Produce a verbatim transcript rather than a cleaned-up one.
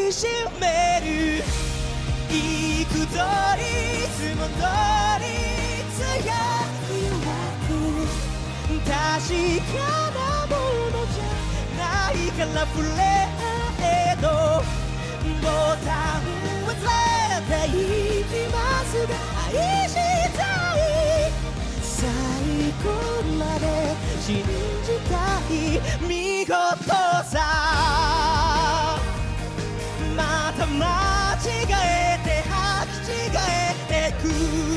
きしめる幾度いつも通り強く弱く確かなものじゃないから触れ合えどボタンを連れて行きますが愛したい最後まで信じたい見事さまた間違えて履き違えてく